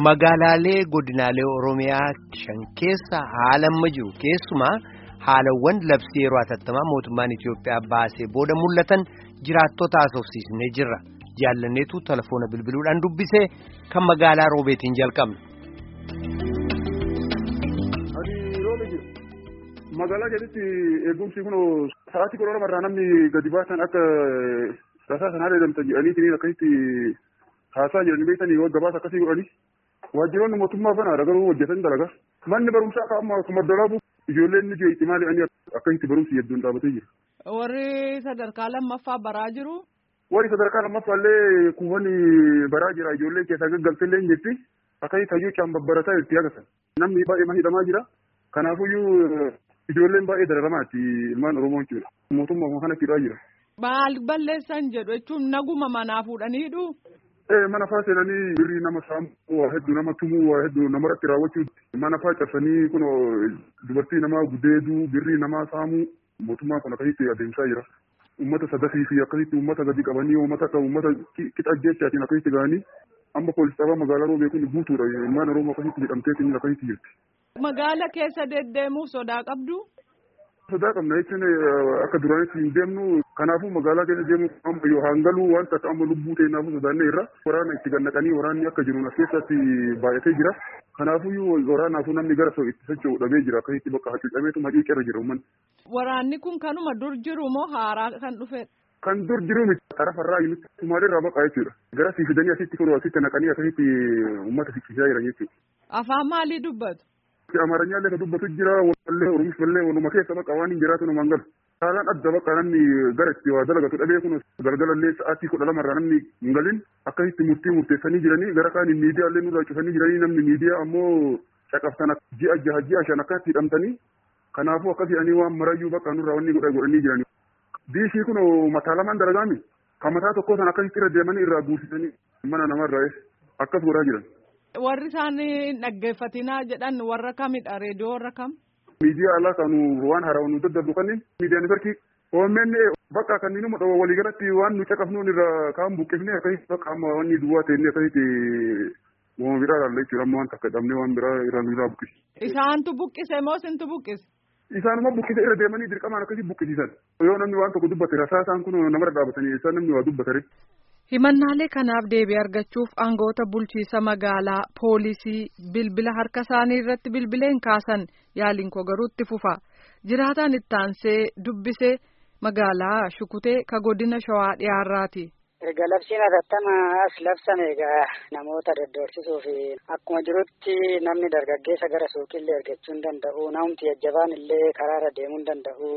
Magaalaalee godinaalee Oromiyaa shan keessa haala amma jiru keessumaa haalawwan labsii yeroo hatattamaa mootummaan Itoophiyaa baasee booda mul'atan jiraattota haasofsiisnee jirra. Jaallanneetu telefoona bilbiluudhaan dubbisee kan magaalaa Roobeetiin jalqabne. Magaalaa keessatti eegumsi kun sa'aatii 12 irraa namni gadi baasan akka tasaa sanaa deemtan jedhanii akkasitti haasaa jedhanii beekanii yoo gabaasa akkasii godhanii waajjiroonni mootummaa banaadha garuu hojjetan dalagaa. Manni barumsaa akkuma dolaabu ijoolleen ni jeetti maali ani akkasitti barumsi hedduun dhaabatee jira. Warri sadarkaa lammaffaa baraa jiru. Warri sadarkaa lammaffaa illee kuufani baraa jira ijoollee keessaa gaggaltee illee jirti akkasitti hayyuuchaan babbarataa itti agarsiisa. Namni baay'ee hidhamaa jira. Kanaafuyyuu ijoolleen baay'ee dararamaatti ilmaan Oromoo jechuudha. Mootummaa kana fidaa jira. Maal balleessan jedhu jechuun naguma manaa fuudhaniidhu. Mana faa seenanii birrii nama saamuu waa hedduu nama tumuu waa hedduu namarratti raawwachuu mana faa cabsanii kun dubartii namaa gudeeduu birrii namaa saamuu mootummaa kun akkasitti adeemsaa jira. Uummata sadafii fi akkasitti uummata gadi qabanii uummata qixa jechaatiin akkasitti ga'anii amma poolisii dhabaa magaalaa Roobee kun guutuudha. Ilmaan Oromoo akkasitti hidhamteetiin akkasitti jirti. Magaala keessa deddeemuuf sodaa qabdu? Sodaa qabna jechuun akka duraanitti hin deemnu kanaafuu magaalaa keessa deemu amma yoo hangaluu wanta akka amma lubbuu ta'innaafuu sodaannee irra waraana itti gannaqanii waraanni akka jiru as keessatti baay'atee jira. Kanaafuu waraanaafuu namni gara itti socho'u dhabee jira akkasitti bakka hacuucameetu hacuucarra jira uummanni. Waraanni kun kanuma dur jiru moo haaraa kan dhufedha? Kan dur jiru miti tarafarraa yuunitti Sumaaleerraa baqaa jechuudha. Gara sii fidanii asitti kun asitti naqanii akkasitti uummata fichisaa jiran jechuudha. Afaan maalii dubbatu? Amaaranya illee kan dubbatu jira wallee Oromiifallee waluma keessa bakka waan hin jiraatu nama hangalu. Haalaan adda bakka namni gara itti waa dalagatu dhabee kun galgalallee sa'aatii 12 irraa namni hin galin akkasitti murteessanii jiranii gara kaan miidiyaallee nurraa cufanii jiranii namni miidiyaa ammoo caqabsan ji'a 5 akkatti hidhamtanii kanaafuu akkas jedhanii waan marayyuu bakka nurraa wanni godhanii jiranii. Diishii kun mataa lamaan dalagaami kan mataa tokkoo san akkasitti irra deemanii irraa guutisanii mana namarraa akkas godhaa jiran. Warri isaan dhaggeeffatinaa jedhan warra kamidha? Reediyoo warra kam? Miidiyaa alaa kan waan haaraa nu daddarbu kanneen miidiyaan farki OMN bakka kanneen immoo waliigalatti waan nu caqafnuun irraa kaan buqqifnee akkasitti bakka amma wanni duwwaa ta'e akkasitti uumama biraa ilaalle jechuudha amma waan takka dhabnee waan biraa irraa nu buqqise. Isaantu buqqise moo isintu buqqise? Isaanuma buqqise irra deemanii dirqamaan akkasii buqqisiisan. Yoo namni waan tokko dubbate rasaasaan kun namarra dhaabatanii isaan namni waa dubbatare. Himannaalee kanaaf deebii argachuuf aangawoota bulchiisa magaalaa poolisii bilbila harka isaanii irratti bilbileen kaasan yaaliin koo garuu itti fufa. Jiraataan itti aansee dubbisee magaalaa Shukutee ka godina Shawaa dhiyaarraati. Erga labsiin hatattamaa as labsame egaa namoota daddorsisuu fi akkuma jirutti namni dargaggeessa gara suuqillee argachuu hin danda'u. Namni jajjabaan illee karaarra deemuu hin danda'u.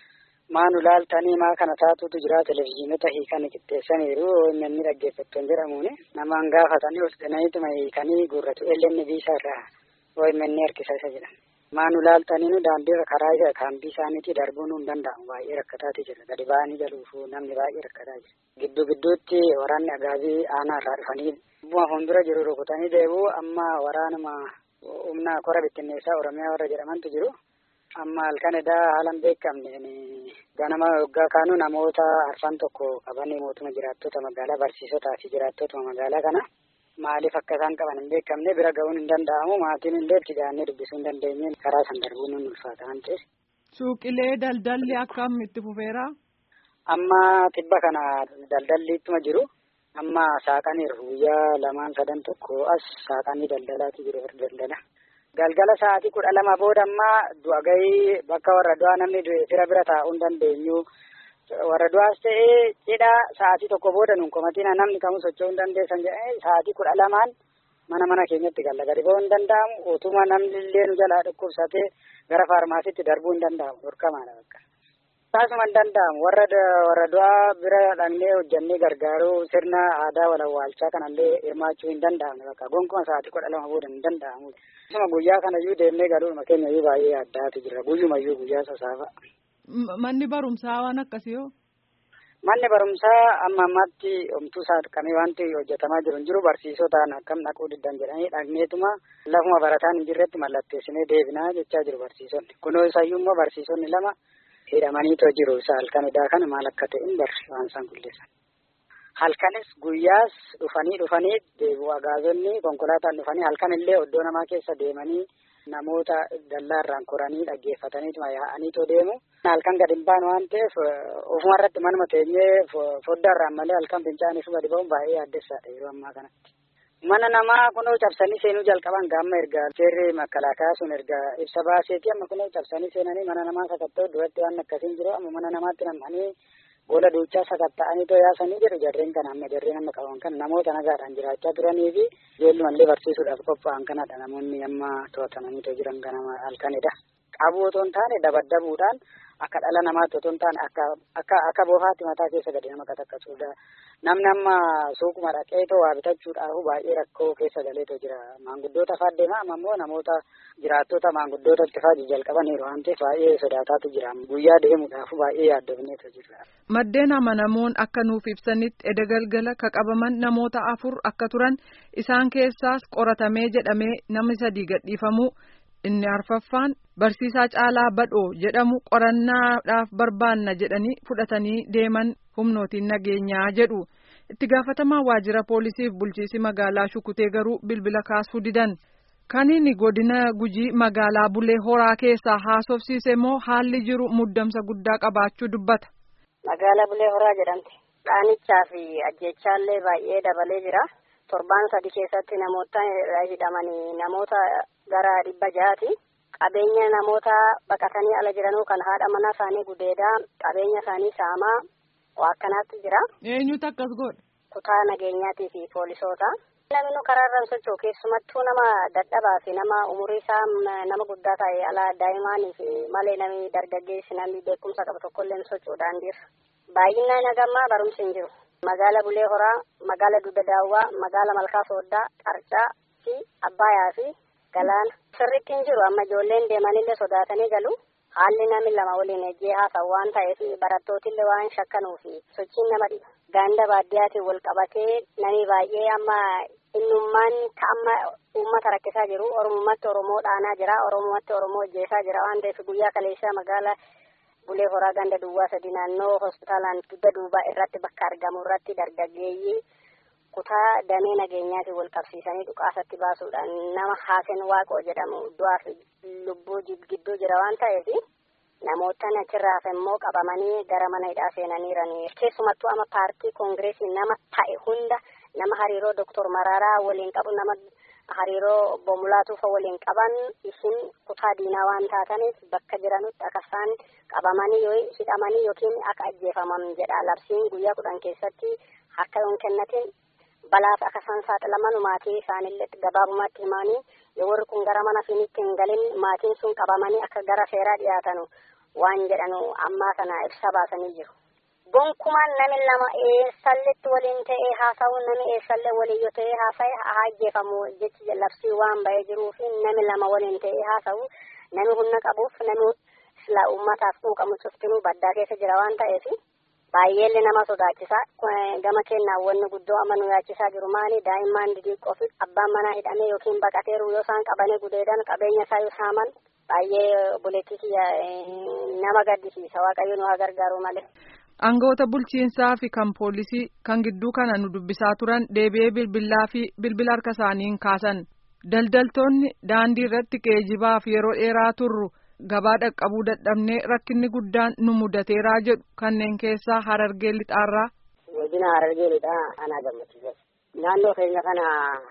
Maanu laaltanii maa kana taatutu jira televezyiinota hiikanii qixxeessaniiru inni dhaggeeffattoon jedhamuuni namaan gaafatanii hospitaaluma hiikanii gurratu ellenni biisaa irraa OMN harkisa isa jedhan. Maanu laaltanii nu daandiirra karaa isa kaambii isaaniitii darbuun hin danda'amu baay'ee rakkataati jira gadi ba'anii galuufu namni baay'ee rakkataa jira. Gidduutti waraanni agaabii aanaa irraa dhufanii bu'aa fuuldura jiru rukutanii deebi'u amma waraanuma humna kora bittinneessaa Oromiyaa warra jedhamantu jiru. Amma halkan edaa haalan beekamne ganama waggaa kaanuu namoota arfan tokko qabanii mootummaa jiraattota magaalaa barsiisotaa fi jiraattota magaalaa kana maaliif akka isaan qaban hin beekamne bira ga'uun hin danda'amu maatiin illee itti gaannee dubbisuu hin dandeenye karaa san darbuun nun ulfaata waan ta'eef. Suuqilee daldalli akkam itti fufeera? Amma tibba kana daldalli ittuma jiru amma saaqaniiru guyyaa 2-3 tokko as saaqanii daldalaati jiru daldala. Galgala sa'aatii 12 booda ammaa du'a gahii bakka warra du'aa namni fira bira taa'uu hin dandeenyu. Warra du'aas ta'ee cidha sa'aatii 1 booda nuun komatina namni kamuu socho'uu hin dandeessan jedhee sa'aatii 12 mana keenyatti galla gadi ba'uu hin danda'amu. Utuma namni illee nu jalaa dhukkubsatee gara faarmaasiitti darbuu hin danda'amu. Dhorkamaadha bakka. Taasuma hin danda'amu. Warra du'aa bira dhaqnee hojjannee gargaaruu sirna aadaa walawwaalchaa kanallee hirmaachuu hin danda'amne bakka gonkumaa sa'aatii 12 booda hin danda'amu. Guyyaa kanayyuu deemnee galuuma keenyayyuu baay'ee addaatu jira. Guyyumayyuu guyyaa sasaafa. Manni barumsaa waan akkasii hoo? Manni barumsaa amma ammaatti omtuu saaqamee wanti hojjetamaa jiru hin jiru. Barsiisotaan akkam dhaquu diddan jedhanii dhaqneetuma lafuma barataan hin jirretti mallatteessinee deebinaa jechaa jiru barsiisonni. Kunoo isayyuu immoo barsiisonni 2 hidhamaniitoo jiru. Isa halkan edaa kana maal akka ta'e hin barre waan isaan qulleessan. halkanis guyyaas dhufanii deebi'u agaazonni konkolaataan dhufanii halkanillee oddoo namaa keessa deemanii namoota dallaarraan koranii dhaggeeffataniituma yaa'aniitoo deemu. Halkan gadi hin baanu waan ta'eef ofumarratti manuma teenyee foddaarraan malee halkan fincaanii suba diba'uun baay'ee yaaddessaadha yeroo ammaa kanatti. Mana namaa kunoo cabsanii seenuu jalqaban gaamma erga seerri makkalaakaa sun erga ibsa baaseeti amma kunoo cabsanii seenanii mana namaa sakatta'u duratti waan akkasiin jiru amma mana namaatti nam'anii booda duuchaa sakatta'anii yaasanii jedhu jarreen kana amma jarreen amma qaban kan namoota nagaadhaan jiraachaa turanii fi ijoollumallee barsiisuudhaaf qophaa'an kanadha namoonni amma to'atamanii jiran kana halkanidha. Qabuu otoo hin taane dabaddabuudhaan akka dhala namaatti otoo hin taane akka boofaatti mataa keessa gadi nama katakkasuudha. Namni amma suuquma dhaqeetoo waa bitachuudhaaf baay'ee rakkoo keessa galeetoo jira. Maanguddoota fa'aa deema amma immoo namoota jiraattota maanguddootatti fa'aa jalqabaniiru waan ta'eef baay'ee sodaataatu jira. Guyyaa deemuudhaaf baay'ee yaaddofneetoo jira. Maddeen amanamoon akka nuuf ibsanitti edda galgala ka qabaman namoota 4 akka turan isaan keessaas qoratamee jedhamee namni 3 gadhiifamuu. Inni arfaffaan barsiisaa Caalaa Badhoo jedhamu qorannaadhaaf barbaanna jedhanii fudhatanii deeman humnootiin nageenyaa jedhu. Itti gaafatamaa waajjira poolisiif bulchiisi magaalaa Shukutee garuu bilbila kaasuu didan. Kan inni godina Gujii magaalaa Bulee Horaa keessaa haasofsiise immoo haalli jiru muddamsa guddaa qabaachuu dubbata. Magaalaa Bulee Horaa jedhamti. Dhaanichaa fi ajjeechaallee baay'ee dabalee jira. Torbaan 3 keessatti namoota hidhamanii namoota gara 600 qabeenya namoota baqatanii ala jiranuu kan haadha mana isaanii gudeedaa qabeenya isaanii saamaa akkanaatti jira. Eenyutu akkas godha? Kutaa nageenyaatii fi poolisoota. Namni karaarraan socho'u keessumattuu nama dadhabaa fi nama umurii isaa nama guddaa ta'e ala daa'imaanii fi malee namni dargaggeessi namni beekumsa qabu tokkollee socho'u daandiirra. Baay'inaan nagammaa barumsi hin jiru. Magaalaa Bulee Horaa, magaalaa Dugda Daawwaa, magaalaa Malkaa Sooddaa, Qarcaa fi Abbayaa fi Galaana. Sirriitti hin jiru amma ijoolleen deemanillee sodaatanii galu. Haalli namni lama waliin ejjee haasa'u waan ta'eef barattootillee waan shakkanuu fi sochiin nama dhiba. Ganda baadiyyaatiin wal qabatee namni baay'ee amma innummaan amma uummata rakkisaa jiru. Oromummaatti Oromoo dhaanaa jira. Oromummaatti Oromoo ejjeesaa jira waan ta'eef guyyaa kaleessaa magaalaa Bulee Horaa ganda duwwaa 3 naannoo hospitaalaan dugda duubaa irratti bakka argamu irratti dargaggeeyyii kutaa damee nageenyaatiin wal qabsiisanii dhukaasatti baasuudhaan nama Haasen Waaqoo jedhamu du'aa fi lubbuu gidduu jira waan ta'eef namoota achirraa hafe immoo qabamanii gara mana hidhaa seenaniiranii. Keessumattuu amma paartii koongireesii nama ta'e hunda nama hariiroo Dr. Mararaa waliin qabu nama hariiroo obbo Mulaatuuf waliin qaban isin kutaa diinaa waan taataniif bakka jiranutti akka isaan qabamanii yoo hidhamanii yookiin akka ajjeefaman jedha labsiin guyyaa 10 keessatti harka yoon kennatiin balaaf akka isaan saaxilaman maatii isaanillee gabaabumatti himanii yoo warri kun gara mana finiitti hin galin maatiin sun qabamanii akka gara seeraa dhiyaatanu waan jedhanu ammaa kana ibsa baasanii jiru. Gonkumaan namni lama eessalletti waliin ta'ee haasa'u namni eessallee waliin yoo ta'ee haasa'e ajjeefamu jechi labsii waan ba'ee jiruu fi namni lama waliin ta'ee haasa'u namni humna qabuuf namni silaa uummataaf quuqamu cuftinuu baddaa keessa jira waan ta'eef baay'eellee nama sodaachisa. Gama kennaan wanni guddoo amma nu yaachisaa jiru maali daa'imman didiiqqoo fi abbaan manaa hidhamee yookiin baqateeru yoo isaan qabanii gudeedan qabeenya isaa yoo saaman baay'ee buleetti nama gaddisiisa waaqayyo nu haa gargaaru malee. Aangawoota bulchiinsaa fi kan poolisii kan gidduu kana nu dubbisaa turan deebi'ee bilbilaa fi bilbila harka isaaniin kaasan. Daldaltoonni daandii irratti geejibaaf yeroo dheeraa turru gabaa dhaqqabuu dadhabnee rakkinni guddaan nu mudateeraa jedhu kanneen keessaa Harargee Lixaarraa. Godina Harargee Lixaa anaa gammachiisa. Naannoo keenya kana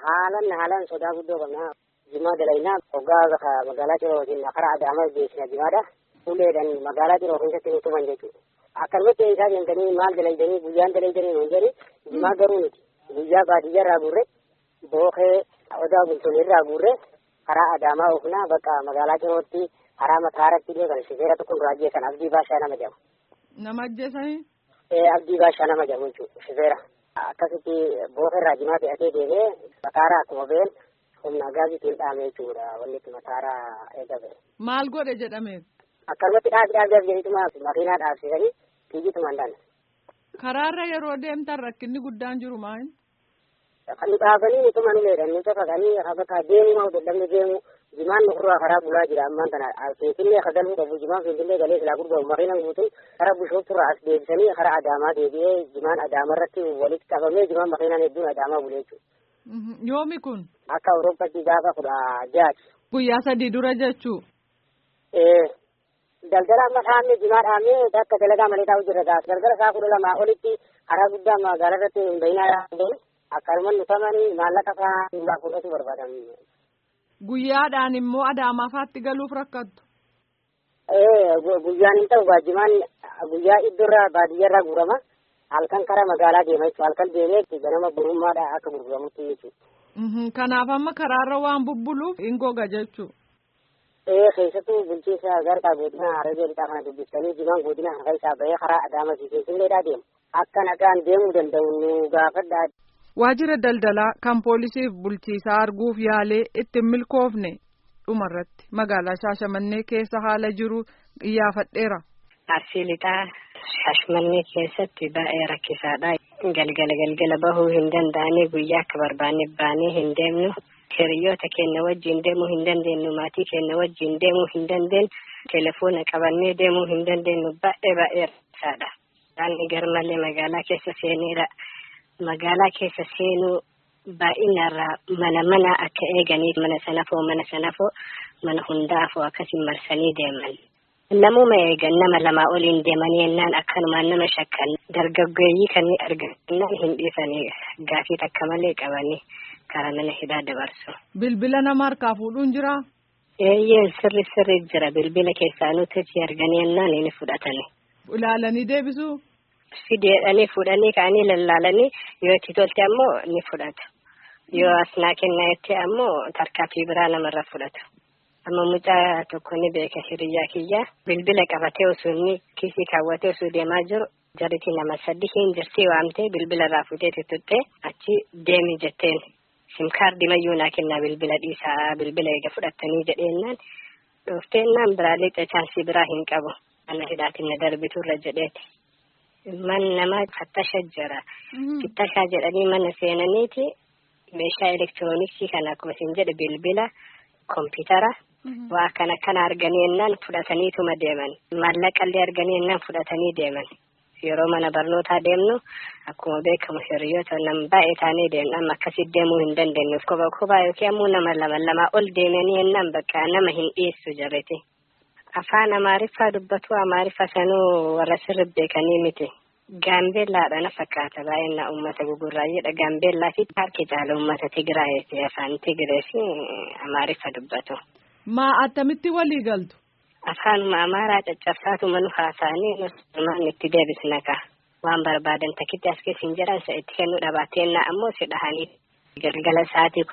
haalan sodaa guddoo qabna. Jimaa dalaynaa hoggaa magaalaa Cirootiin karaa Adaamaa geessina jimaadha. Uleedhaan magaalaa Ciroo keessatti nutuman jechuudha. Akkanumatti isaa deemtanii maal dalaydanii guyyaan dalaydanii nuun jedhi jimaa garuu nuti guyyaa baadiyyaa irraa guurre bookee odaa bultoonni irraa guurre karaa Adaamaa oofnaa bakka magaalaa Cirootti karaa mataaratti illee kan shifeera tokko duraa ajjeesan Abdii Baashaa nama jedhamu. Nama ajjeesanii? Abdii Baashaa nama jedhamu jechuudha shifeera. Akkasitti bookee irraa jimaa fe'atee deemee mataaraa akkuma ba'een humna gaasiitiin dhaame jechuudha wanni itti mataaraa eegame. Maal godhe jedhame? Akkanumatti dhaabbiidhaaf jedhituma makiinaa dhaabsisanii fiigitumaan dhaan. Karaarra yeroo deemtan rakkinni guddaan jiru maal? Kan dhaabanii utuma nu leedhan nu cafaqanii bakka deemu maa dadhabne deemu jimaan nukurraa karaa bulaa jira ammaan tana Finfinnee kadaluu qabu jimaan Finfinnee galee silaa gurguramu makiinaan guutuun karaa Bishooftuurraa as deebisanii karaa Adaamaa deebi'ee jimaan Adaamarratti walitti qabamee jimaan makiinaan hedduun Adaamaa bulee jechuudha. Yoomi kun? Akka Awurooppaatti gaafa 16. Guyyaa 3 dura jechuu? Daldala amma dhaabne jimaa dhaabne akka dalagaa malee taa'u jira gaas daldala isaa 12 olitti karaa guddaa magaalaa irratti hundinaa dhaabne akkanuma nutamanii maallaqa isaa fudhatu barbaadan. Guyyaadhaan immoo Adaamaafaatti galuuf rakkattu? Guyyaan hin ta'u jimaan guyyaa iddoorraa baadiyyaarraa guurama halkan karaa magaalaa deema jechuudha halkan deemee ganama burummaadha akka gurguramutti jechuudha. Kanaaf amma karaarra waan bubbuluuf hin goga jechuudha. Keessattuu bulchiinsa gargaa godina Harargee lixaa kana dubbistanii jimaan godina harka isaa bahee karaa Adaamaa fi Finfinneedhaa deemu. Akka nagaan deemuu danda'u nu gaafadhaa. Waajjira daldalaa kan poolisiif bulchiisaa arguuf yaalee itti milkoofne dhumarratti magaalaa Shaashamannee keessa haala jiru iyyaafadheera. Arsii lixaa Shaashamannee keessatti baay'ee rakkisaadha. Galgala bahuu hin danda'anii guyyaa akka barbaanne baanee hin deemnu. Hiriyoota keenya wajjin deemuu hin dandeenyu maatii keenya wajjin deemuu hin dandeenyu telefoona qabannee deemuu hin dandeenyu baay'ee rakkisaadha. Daandii garmalee magaalaa keessa seeneera. Magaalaa keessa seenuu baay'inarraa mana akka eeganiif mana sanafoo mana hundaafoo akkasiin marsanii deeman. Namuma eegan nama lamaa oliin deemanii ennaan akkanumaan nama shakkan dargaggeeyyii kan argannaan hin dhiisanii gaafii takka malee qabanii karaa mana hidhaa dabarsu. Bilbila nama harkaa fuudhuun jiraa? Sirri jira bilbila keessaa nuti arganii ennaan ni fudhatani. Ilaalanii deebisuu? Fideedhanii fuudhanii ka'anii lallaalanii yoo itti tolte ammoo ni fudhatu. Yoo asnaa kennaa jettee ammoo tarkaanfii biraa namarra fudhatu. Amma mucaa tokko ni beeka hiriyyaa kiyyaa bilbila qabatee osoo inni kiisii kaawwatee osoo deemaa jiru jarritii nama 3 hin jirtii waamtee bilbila irraa fuutee tuttuqxee achi deemi jetteen simkaardii mayyuu naa kennaa bilbila dhiisaa bilbila eega fudhattanii jedheennaan dhufteennaan biraalee chaansii biraa hin qabu ana hidhaatiin na darbiturra jedheeti. Man nama fattasha jira. Fattashaa jedhanii mana seenaniiti meeshaa elektirooniksii kana akkuma isin jedhe bilbila kompiitara waa kana arganii ennaan fudhataniituma deeman. Maallaqallee arganii ennaan fudhatanii deeman. Yeroo mana barnootaa deemnu akkuma beekamu hiriyoota nama baay'ee taanee deemnu amma akkasii deemuu hin dandeenyu. Kophaa yookiin ammoo nama lama ol deemanii ennaan bakka nama hin dhiyeessu jarrete. Afaan Amaariffaa dubbatu Amaariffa sanuu warra sirri beekanii miti. Gaambeellaadha na fakkaata baay'ina uummata gugurraayyeedha. Gaambeellaa fi harki caala uummata Tigraayeeti afaan Tigree fi Amaariffa dubbatu. Maa attamitti walii galtu? Afaanuma Amaaraa caccabsaatu manu haasa'anii nuti itti deebisna ka. Waan barbaadan takkitti as keessa hin jedhan isa itti kennuu dhabaateenna ammoo si dhahanii. Galgala sa'aatii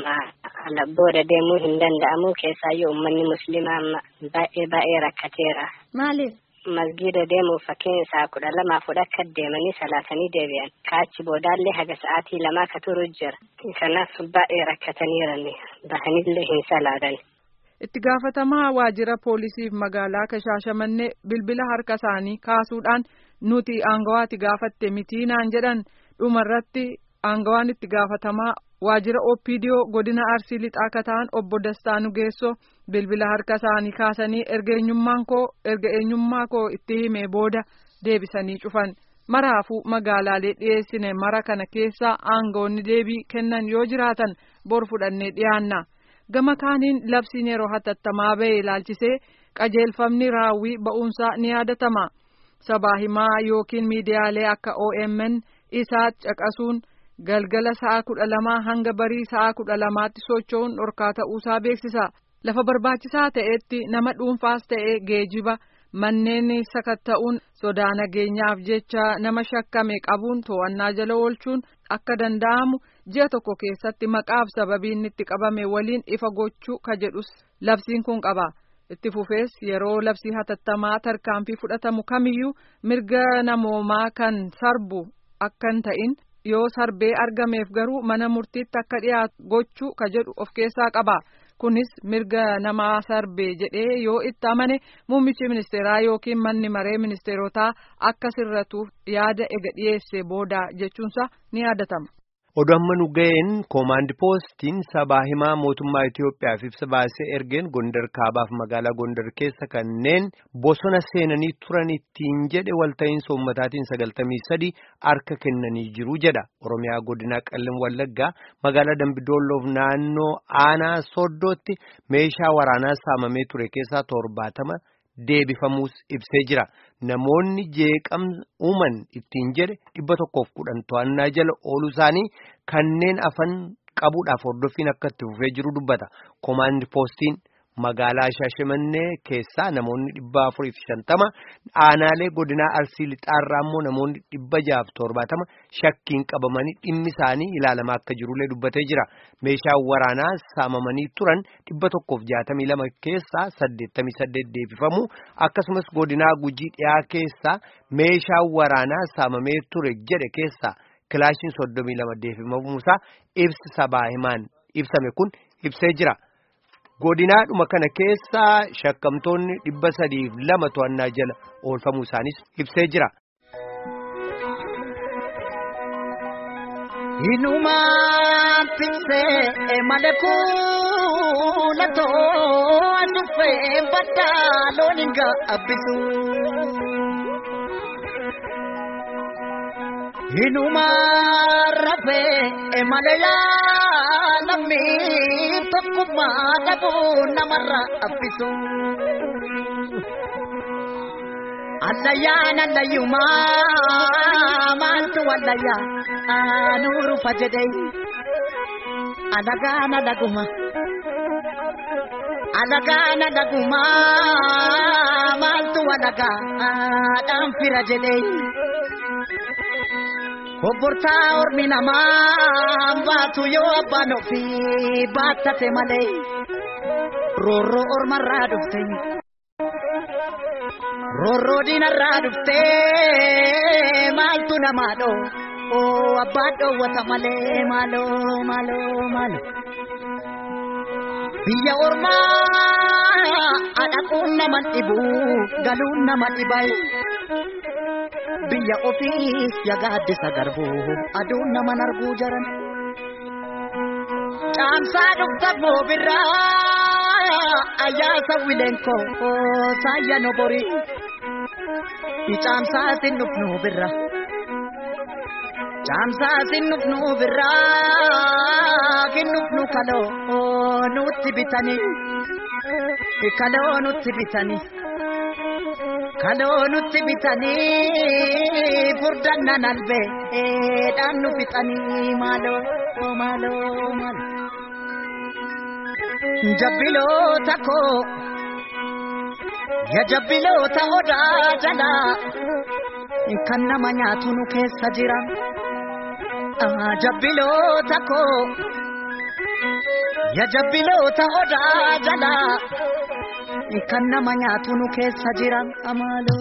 12 booda deemuu hin danda'amu keessaayyuu uummanni musliimaa amma baay'ee rakkateera. Maaliif? Masgiida deemuuf fakkiin isaa 12 fudhakka deemanii salaatanii deebi'an. Kaachi boodaallee haga sa'aatii 2 ka turu jira. Kanaaf baay'ee rakkataniirani. Bahanillee hin salaadan. Itti gaafatamaa waajjira poolisiif magaalaa Shaashamannee bilbila harka isaanii kaasuudhaan nuti aangawaati gaafatte mitiinaan jedhan dhumarratti aangawaan itti gaafatamaa waajjira OPDO godina Arsii lixaa akka ta'an obbo Dastaa Nugeessoo bilbila harka isaanii kaasanii erga eenyummaa koo itti himee booda deebisanii cufan. Maraafuu magaalaalee dhiyeessine mara kana keessa aangawoonni deebii kennan yoo jiraatan bor fudhannee dhiyaanna. Gama kaaniin labsiin yeroo hatattamaa ba'e ilaalchisee qajeelfamni raawwii ba'uunsaa ni yaadatama. Sabaa himaa yookiin miidiyaalee akka OMN isaa caqasuun galgala sa'a 12 hanga barii sa'a 12tti socho'uun dhorkaa ta'uusaa beeksisa. Lafa barbaachisaa ta'etti nama dhuunfaas ta'ee geejiba manneen sakatta'uun sodaa nageenyaaf jecha nama shakkame qabuun to'annaa jala oolchuun akka danda'amu ji'a tokko keessatti maqaaf sababiin itti qabame waliin ifa gochuu ka jedhus labsiin kun qaba. Itti fufees yeroo labsii hatattamaa tarkaanfii fudhatamu kamiyyuu mirga namoomaa kan sarbu akka hin ta'in yoo sarbee argameef garuu mana murtiitti akka dhiyaatu gochuu ka jedhu of keessaa qaba. Kunis mirga namaa sarbee jedhee yoo itti amane muummichi ministeeraa yookiin manni maree ministeerotaa akka sirratuuf yaada ega dhiyeesse booda jechuunsa ni yaadatama. Oduu nu ga'een koomaandi poostiin sabaa himaa mootummaa Itoophiyaaf ibsa baasee ergeen Gondar Kaabaaf magaalaa Gondar keessa kanneen bosona seenanii turan ittiin jedhe walta'iinsa uummataatiin 93 harka kennanii jiru jedha. Oromiyaa godina Qellem Wallaggaa magaalaa Dambidolloof naannoo Aanaa Sooddootti meeshaa waraanaa saamamee ture keessaa 70 deebifamuus ibsee jira. Namoonni jeeqamsa uuman ittiin jedhe 110 to'annaa jala ooluu isaanii kanneen afan qabuudhaaf hordoffiin akka itti fufee jiru dubbata. Koomaandi poostiin magaalaa Shaashimannee keessaa namoonni 450 aanaalee godinaa Arsii Lixaarraa immoo namoonni 670 shakkiin qabamanii dhimmi isaanii ilaalamaa akka jirullee dubbatee jira. Meeshaa waraanaa saamamanii turan 162 keessaa 88 deebifamu akkasumas godinaa Gujii dhiyaa keessaa meeshaa waraanaa saamamee ture jedhe keessaa kilaashiin 32 deebifamuusaa ibsi sabaa himaan ibsame kun ibsee jira. Godinaadhuma kana keessaa shakkamtoonni 302 to'annaa jala oolfamuu isaanis ibsee jira. Inumaan tiksee malekuula to'an dhufee baddaa looniin gaabbisu. Inumaan rafee maleyaa lammii tokkummaa dhabuu namarraa abbisu. Allayyaan allayyumaa maaltu wallayyaa nuuru fajjadee alagaana dhaguma maaltu walagaa dhaanfira jedhee. Obbortaa ormi namaa baatu yoo abbaan ofii baattate malee roorroo ormarraa dhufte roorroo diinarraa dhufte maaltu namaa dhoo abbaan dhoowwata malee maaloo biyya ormaa adhaquun nama dhibu galuun nama dhibay. Biyya ofii yagaaddisa garbuu aduun nama narguu jaran caamsaa dhufta boobirraa ayyaasa wileenkoo saayya noborii caamsaatiin dhufnuu birra caamsaatiin dhufnuu birraa kinnufnu kaloo nutti bitanii kaloo nutti bitanii furdanna nalbee dhaan nu fixanii maaloo jabbiloota koo ya jabbiloota odaa jalaa kan nama nyaatu nu keessa jira jabbiloota koo ya jabbiloota odaa jalaa kan nama nyaatu nu keessa jira amaaloo.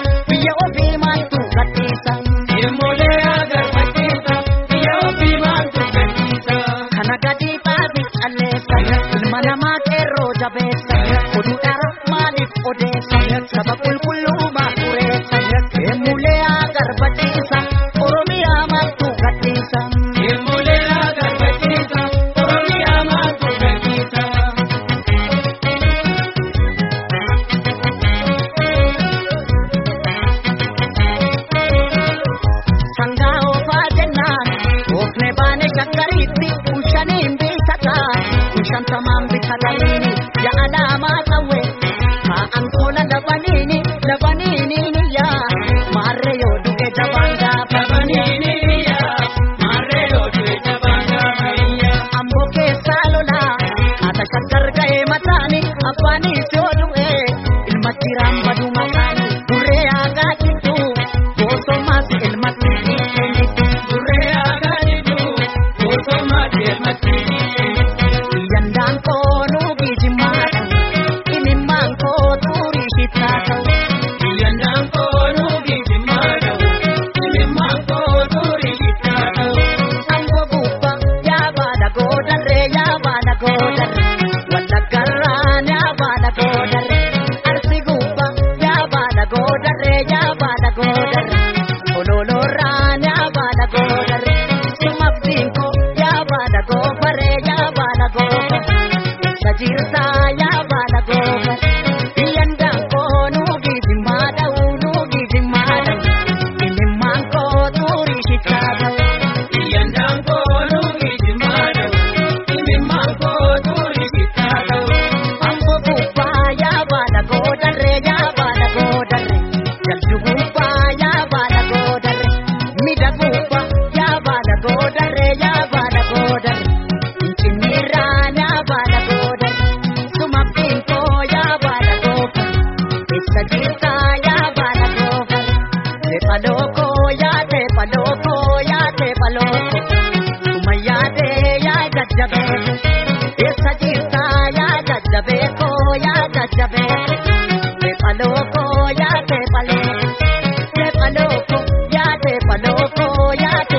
Biyya ofii maaltu gadhiisa? ya jajabe. Tepa loco ya tepa le. Tepa loco ya tepa loco ya tepa.